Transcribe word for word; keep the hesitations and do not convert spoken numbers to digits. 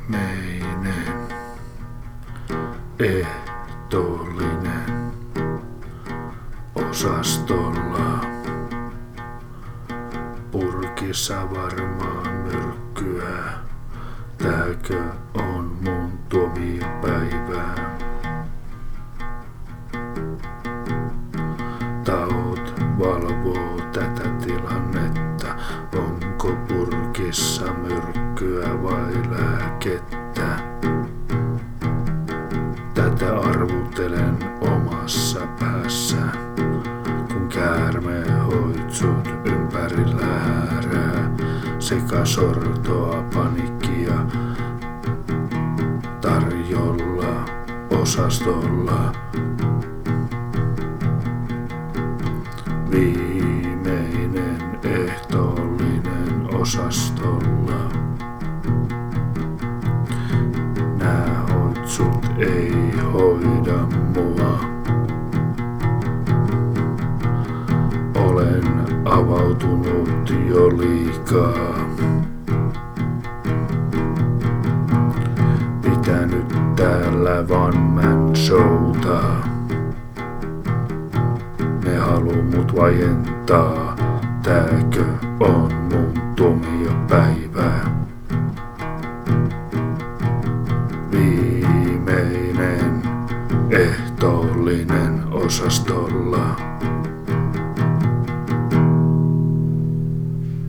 Viimeinen ehtoollinen osastolla. Purkissa varmaan myrkkyä. Tääkö on mun tuomiopäivää? Taot valvoo tätä tilannetta. Onko purkissa myrkkyä vai lääkettä? Tätä arvutelen omassa päässä, kun käärmehoitsut ympärillä häärää. Sekasortoa, panikkia tarjolla osastolla. Viimeinen ehtoollinen osastolla. Nää hoitsut ei hoida mua. Olen avautunut jo liikaa. Pitänyt täällä one man showta. Ne haluu mut vajentaa. Tääkö on mun tuomiopäivää? Viimeinen ehtoollinen osastolla.